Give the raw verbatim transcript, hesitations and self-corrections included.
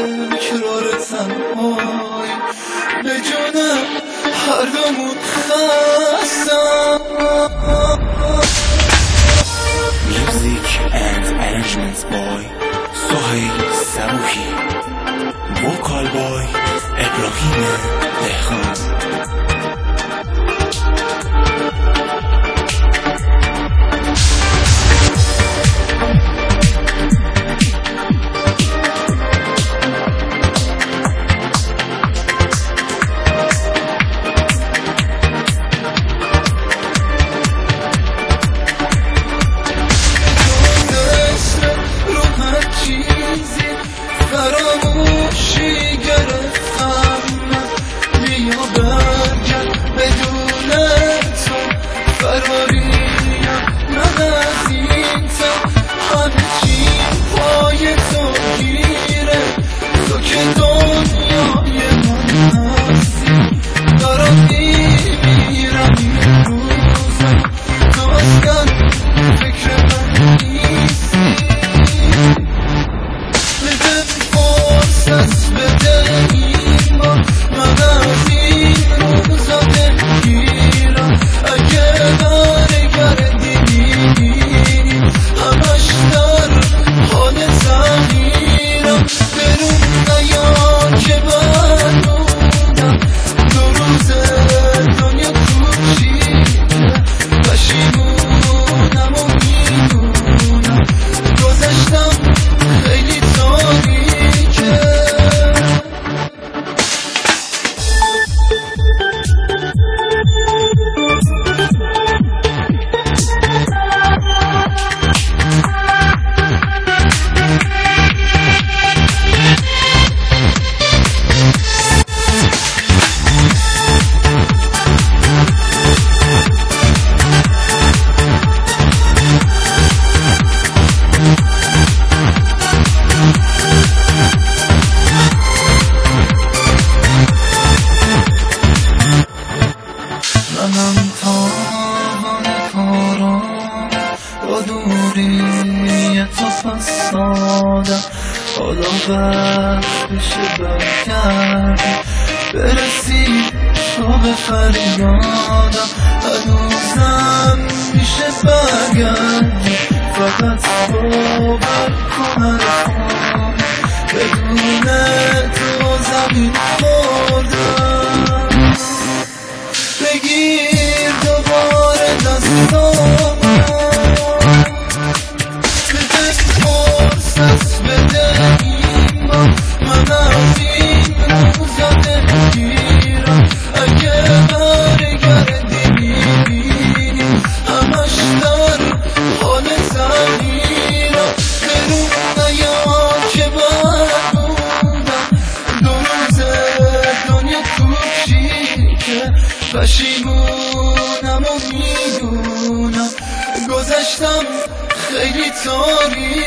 تکرار تنهای به جونم هر دومون خستم. Music and arrangements by سهیل صبوحی، vocal by ابراهیم دهخان. فراموشی گرفتم بیا برگرد بدون تو فراریم من از این تن همه چی پای تو گیره تو که دنیای من هستی دارم میمیرم این روزه تو اصلا فکر من نیستی دست بده این بار من از این روزا دلگیرم اگه برگردی میبینی همش در حال تغییرم برون نیار که من بودم دو روز دنیا کوچیکه پشیمونم و میدونم گذشتم خیلی تاریکه. منم تاوان کارم با دوری تو فسادم حالا وقت بشه برگردی برسی تو به فریادم هنوزم میشه برگردی فقط باور کن حرفام بدون تو زمین خوردم بگیر دوباره دستام بده فرصت بده این بار من از این روزا دلگیرم اگه برگردی میبینی همش در حال تغییرم برون نیار که من بودم دو روز دنیا کوچیکه پشیمونم و میدونم گذشتم خیلی تاریکه.